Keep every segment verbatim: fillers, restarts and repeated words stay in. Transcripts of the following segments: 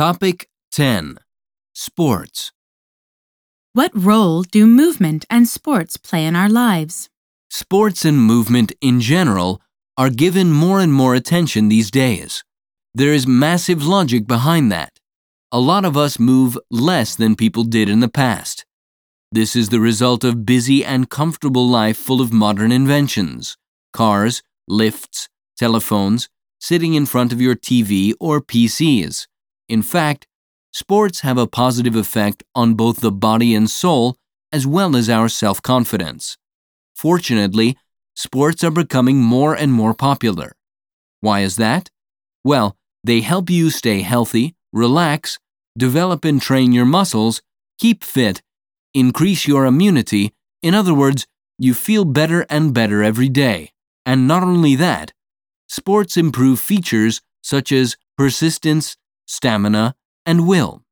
Topic ten. Sports. What role do movement and sports play in our lives? Sports and movement in general are given more and more attention these days. There is massive logic behind that. A lot of us move less than people did in the past. This is the result of busy and comfortable life full of modern inventions: cars, lifts, telephones, sitting in front of your T V or P Cs. In fact, sports have a positive effect on both the body and soul, as well as our self-confidence. Fortunately, sports are becoming more and more popular. Why is that? Well, they help you stay healthy, relax, develop and train your muscles, keep fit, increase your immunity. In other words, you feel better and better every day. And not only that, sports improve features such as persistence, stamina, and will.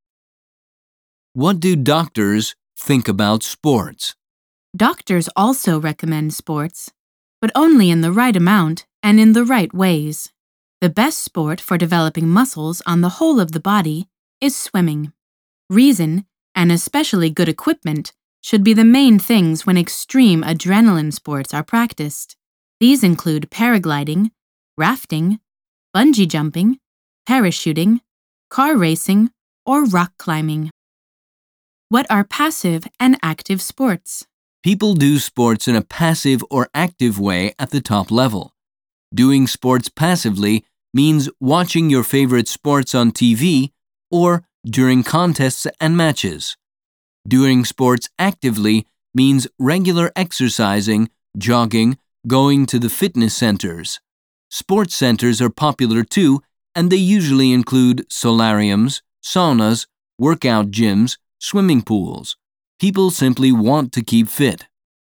What do doctors think about sports? Doctors also recommend sports, but only in the right amount and in the right ways. The best sport for developing muscles on the whole of the body is swimming. Reason, and especially good equipment, should be the main things when extreme adrenaline sports are practiced. These include paragliding, rafting, bungee jumping, parachuting, car racing, or rock climbing. What are passive and active sports? People do sports in a passive or active way at the top level. Doing sports passively means watching your favorite sports on T V or during contests and matches. Doing sports actively means regular exercising, jogging, going to the fitness centers. Sports centers are popular too, and they usually include solariums, saunas, workout gyms, swimming pools. People simply want to keep fit.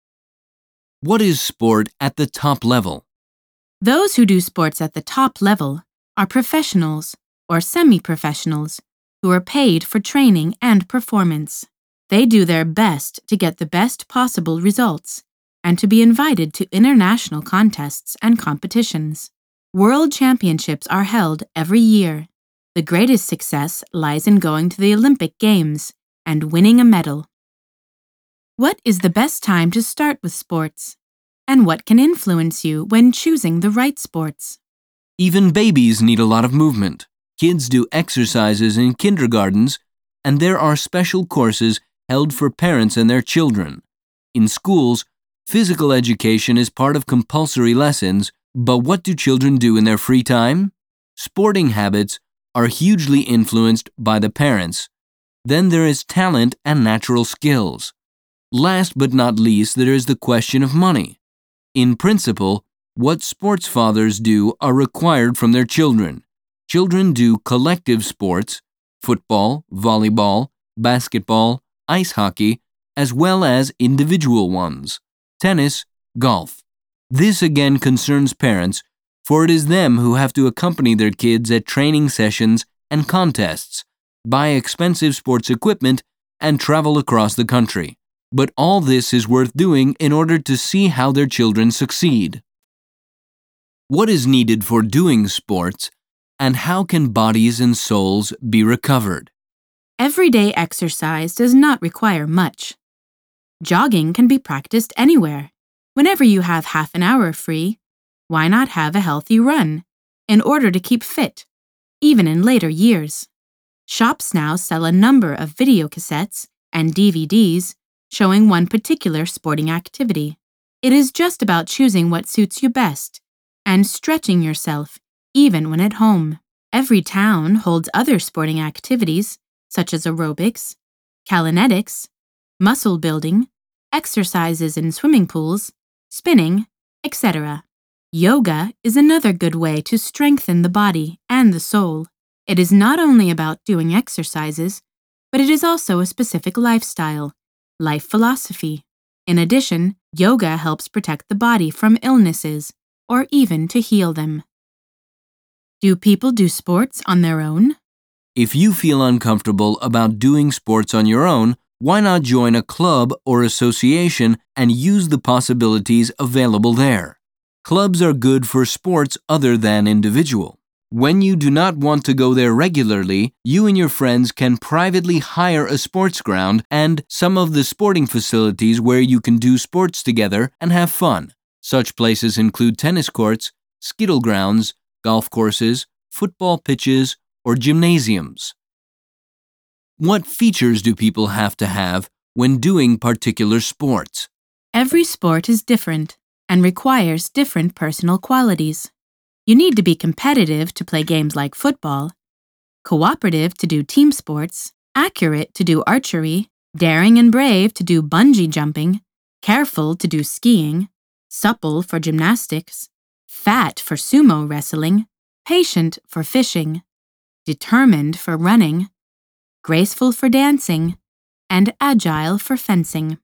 What is sport at the top level? Those who do sports at the top level are professionals or semi-professionals who are paid for training and performance. They do their best to get the best possible results and to be invited to international contests and competitions. World championships are held every year. The greatest success lies in going to the Olympic Games and winning a medal. What is the best time to start with sports? And what can influence you when choosing the right sports? Even babies need a lot of movement. Kids do exercises in kindergartens, and there are special courses held for parents and their children. In schools, physical education is part of compulsory lessons, but what do children do in their free time? Sporting habits are hugely influenced by the parents. Then there is talent and natural skills. Last but not least, there is the question of money. In principle, what sports fathers do are required from their children. Children do collective sports, football, volleyball, basketball, ice hockey, as well as individual ones, tennis, golf. This again concerns parents, for it is them who have to accompany their kids at training sessions and contests, buy expensive sports equipment, and travel across the country. But all this is worth doing in order to see how their children succeed. What is needed for doing sports, and how can bodies and souls be recovered? Everyday exercise does not require much. Jogging can be practiced anywhere. Whenever you have half an hour free, why not have a healthy run in order to keep fit, even in later years? Shops now sell a number of video cassettes and D V Ds showing one particular sporting activity. It is just about choosing what suits you best and stretching yourself even when at home. Every town holds other sporting activities such as aerobics, kalinetics, muscle building, exercises in swimming pools, spinning, et cetera. Yoga is another good way to strengthen the body and the soul. It is not only about doing exercises, but it is also a specific lifestyle, life philosophy. In addition, yoga helps protect the body from illnesses or even to heal them. Do people do sports on their own? If you feel uncomfortable about doing sports on your own, why not join a club or association and use the possibilities available there? Clubs are good for sports other than individual. When you do not want to go there regularly, you and your friends can privately hire a sports ground and some of the sporting facilities where you can do sports together and have fun. Such places include tennis courts, skittle grounds, golf courses, football pitches, or gymnasiums. What features do people have to have when doing particular sports? Every sport is different and requires different personal qualities. You need to be competitive to play games like football, cooperative to do team sports, accurate to do archery, daring and brave to do bungee jumping, careful to do skiing, supple for gymnastics, fat for sumo wrestling, patient for fishing, determined for running, graceful for dancing, and agile for fencing.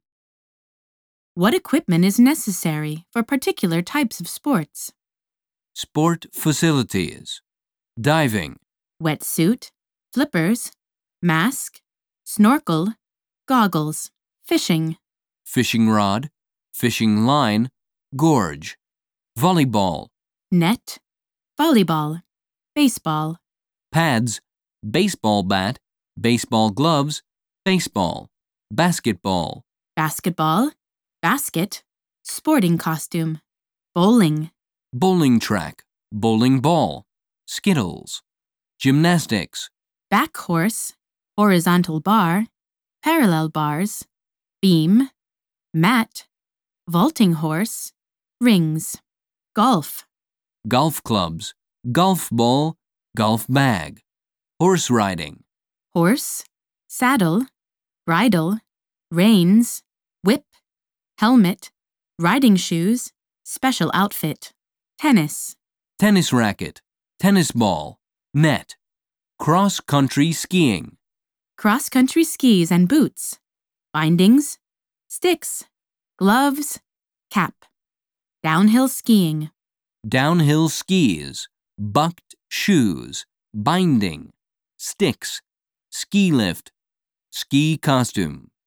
What equipment is necessary for particular types of sports? Sport facilities. Diving. Wetsuit, flippers, mask, snorkel, goggles, fishing. Fishing rod, fishing line, gorge. Volleyball. Net, volleyball, baseball. Pads, baseball bat, baseball gloves, baseball. Basketball. Basketball, basket, sporting costume. Bowling. Bowling track, bowling ball. Skittles. Gymnastics. Back horse, horizontal bar, parallel bars, beam, mat, vaulting horse, rings. Golf. Golf clubs, golf ball, golf bag. Horse riding. Horse, saddle, bridle, reins, whip, helmet, riding shoes, special outfit. Tennis. Tennis racket, tennis ball, net. Cross-country skiing. Cross-country skis and boots. Bindings, sticks, gloves, cap. Downhill skiing. Downhill skis, bucked shoes, binding, sticks, ski lift, ski costume.